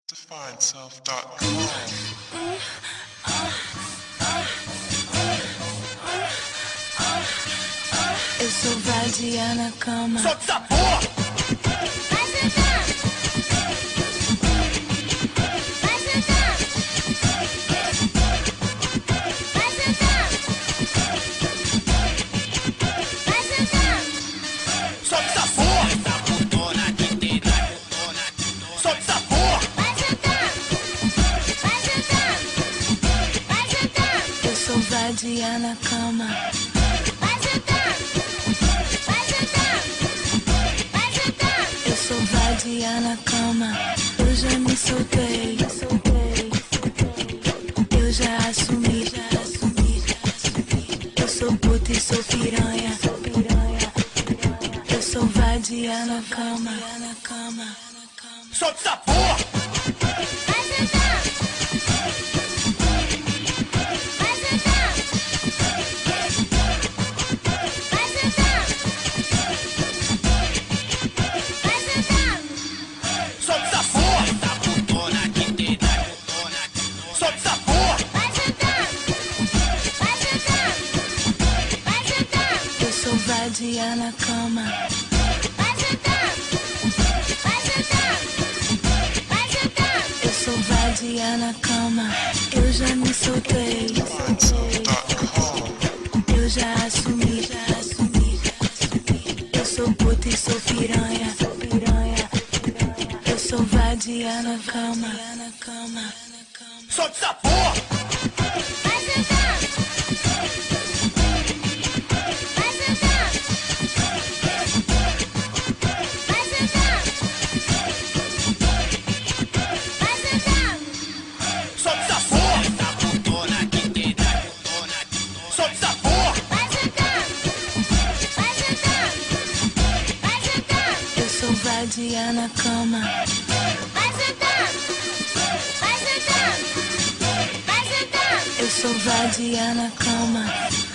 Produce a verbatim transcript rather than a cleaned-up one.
define self dot com. Eu sou vadia na cama. Solta essa porra! Vai sentar! Vai sentar! Vai sentar! Vai sentar! Solta essa porra! Solta essa porra! Vai sentar! Vai sentar! Vai sentar! Eu sou vadia na cama. Vai sentar! Vai sentar! Vai sentar! Eu sou vadia na cama. Eu já me soltei. Eu já assumi. Eu sou puta e sou piranha. Eu sou vadia na cama. Solta essa porra! Vai sentar! Vai sentar! Vai sentar! Vai sentar! Solta essa porra! Solta essa porra! Vai sentar! Vai sentar! Vai sentar! Eu sou vadia na cama. Vai sentar! Vai sentar! Vai sentar! Eu sou vadia na cama. Eu já me soltei. Define self dot com. Eu já assumi. Eu sou puta e sou piranha. Eu sou vadia na cama. Solta essa porra! Vai sentar! Vai sentar! Vai sentar! Vai sentar! Solta essa porra! Solta essa porra! Vai sentar! Vai sentar! Vai sentar! Eu sou vadia na cama. Vai sentar! Vai sentar! Vai sentar! Eu sou vadia na cama.